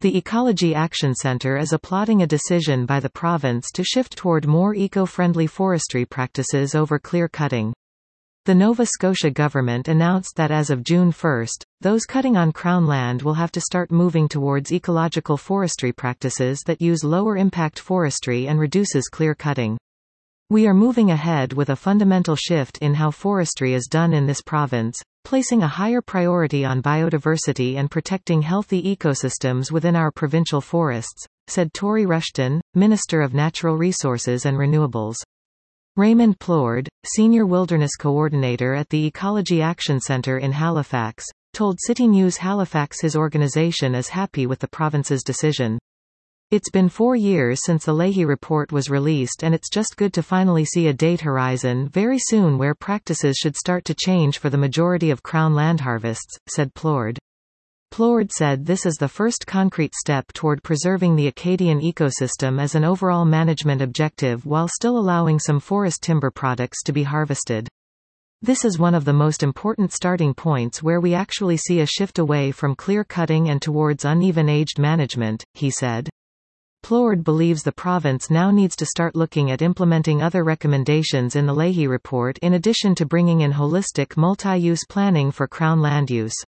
The Ecology Action Centre is applauding a decision by the province to shift toward more eco-friendly forestry practices over clear-cutting. The Nova Scotia government announced that as of June 1, those cutting on Crown land will have to start moving towards ecological forestry practices that use lower-impact forestry and reduces clear-cutting. We are moving ahead with a fundamental shift in how forestry is done in this province, placing a higher priority on biodiversity and protecting healthy ecosystems within our provincial forests, said Tory Rushton, Minister of Natural Resources and Renewables. Raymond Plourde, Senior Wilderness Coordinator at the Ecology Action Centre in Halifax, told City News Halifax his organisation is happy with the province's decision. It's been 4 years since the Leahy report was released, and it's just good to finally see a date horizon very soon where practices should start to change for the majority of Crown land harvests, said Plourde. Plourde said this is the first concrete step toward preserving the Acadian ecosystem as an overall management objective while still allowing some forest timber products to be harvested. This is one of the most important starting points where we actually see a shift away from clear cutting and towards uneven-aged management, he said. Plourde believes the province now needs to start looking at implementing other recommendations in the Leahy report in addition to bringing in holistic multi-use planning for Crown land use.